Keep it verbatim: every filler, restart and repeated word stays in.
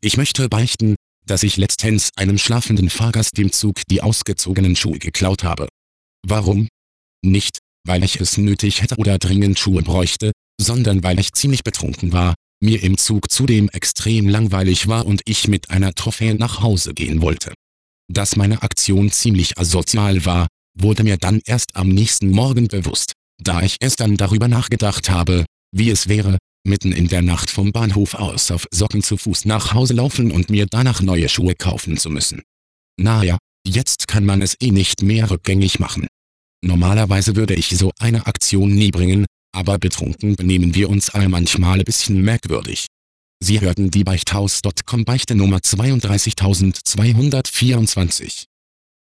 Ich möchte beichten, dass ich letztens einem schlafenden Fahrgast im Zug die ausgezogenen Schuhe geklaut habe. Warum? Nicht, weil ich es nötig hätte oder dringend Schuhe bräuchte, sondern weil ich ziemlich betrunken war, mir im Zug zudem extrem langweilig war und ich mit einer Trophäe nach Hause gehen wollte. Dass meine Aktion ziemlich asozial war, wurde mir dann erst am nächsten Morgen bewusst, da ich erst dann darüber nachgedacht habe, wie es wäre, mitten in der Nacht vom Bahnhof aus auf Socken zu Fuß nach Hause laufen und mir danach neue Schuhe kaufen zu müssen. Naja, jetzt kann man es eh nicht mehr rückgängig machen. Normalerweise würde ich so eine Aktion nie bringen, aber betrunken benehmen wir uns alle manchmal ein bisschen merkwürdig. Sie hörten die Beichthaus Punkt com Beichte Nummer zweiunddreißigtausendzweihundertvierundzwanzig.